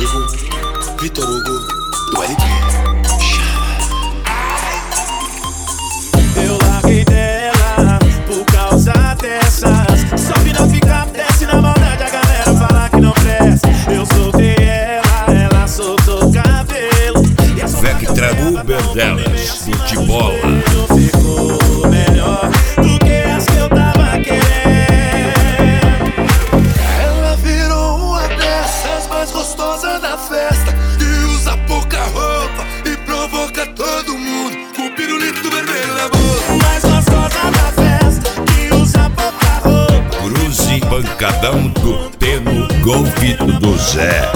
amigo Vitor Hugo do LP. Eu larguei dela por causa dessas. Só que não fica, desce na maldade, a galera fala que não presta. Eu soltei ela soltou o cabelo. Vectra Uber delas, futebola. Ficou melhor do que as que eu tava querendo. Ela virou uma dessas mais gostosas da festa, que usa pouca roupa e provoca todo mundo com o pirulito vermelho na boca. Mais gostosa da festa, que usa pouca roupa. Cruze pancadão do Teno Golfe do Zé.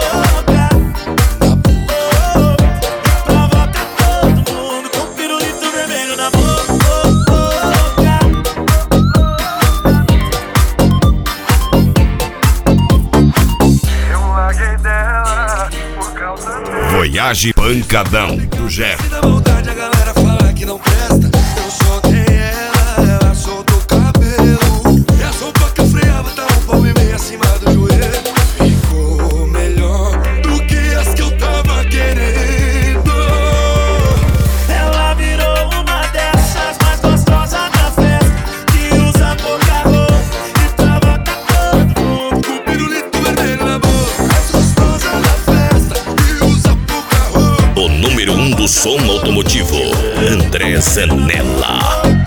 Voyage Pancadão do Jeff. Da vontade a galera fala que não presta. Eu soltei ela soltou o cabelo. E a sopa que eu freava tava um palmo e meio acima do joelho. Ficou melhor do que as que eu tava querendo. Ela virou uma dessas mais gostosas da festa, que usa pouca roupa e provoca todo mundo Com o pirulito vermelho na boca. Mais gostosa da festa, que usa pouca roupa. O número 1 do som automotivo, André Zanella.